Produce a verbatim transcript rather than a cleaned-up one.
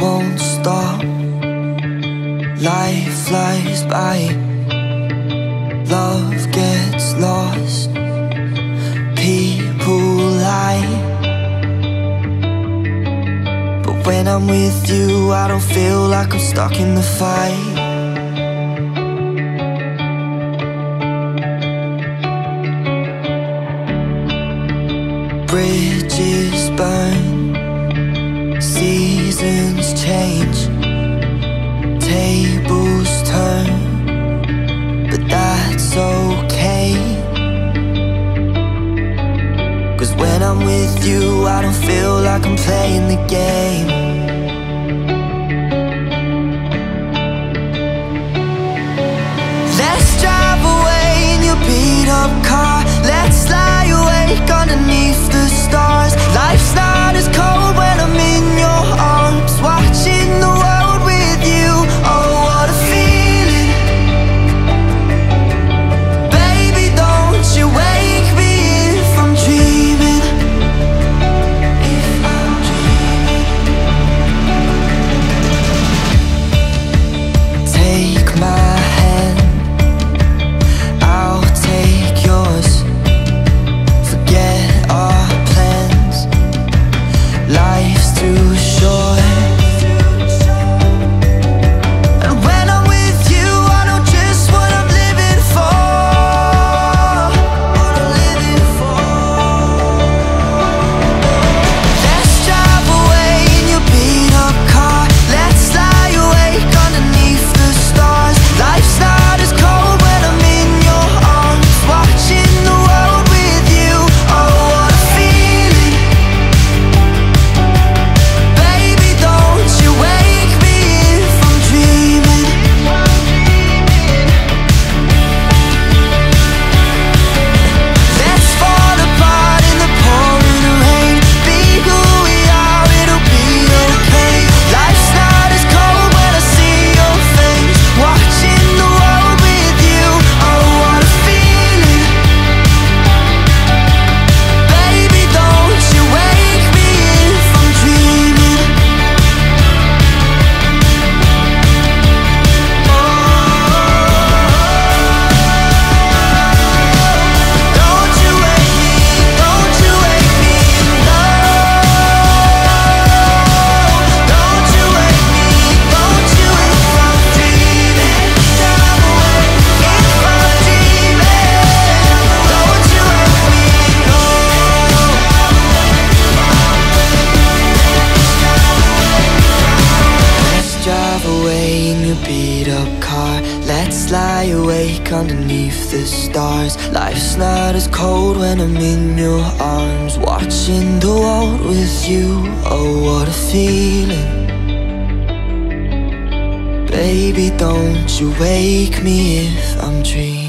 won't stop. Life flies by, love gets lost, people lie. But when I'm with you, I don't feel like I'm stuck in the fight. Bridges burn, seasons change, tables turn, but that's okay. Cause when I'm with you, I don't feel like I'm playing the game. Let's drive away in your beat up car. Let's lie awake underneath the stars. Life's not as cold when I'm in your arms, watching the world with you. Oh, what a feeling. Baby, don't you wake me if I'm dreaming. If I'm dreaming. Take my hand, I'll take yours. Forget our plans, life's too short. And when I'm with you, I know just what I'm living for. What I'm living for. Let's drive away in your beat up car. Let's lie awake underneath the stars. Life's not as cold when I'm in your arms, watching the world with you. Oh, what a feeling. Baby, don't you wake me if I'm dreaming. Let's fall apart in the pouring rain. Be who we are, it'll be okay. Life's not as cold when I see your face, watching the world with you. Oh, what a feeling. Baby, don't you wake me if I'm dreaming. Don't you wake me, don't you wake me, no. Don't you wake me, don't you if I'm dreaming. Drive away if I'm dreaming. Don't you wake me, no. Let's drive away in your beat up car. Let's lie awake underneath the stars. Life's not as cold when I'm in your arms, watching the world with you. Oh, what a feeling. Baby, don't you wake me if I'm dreaming.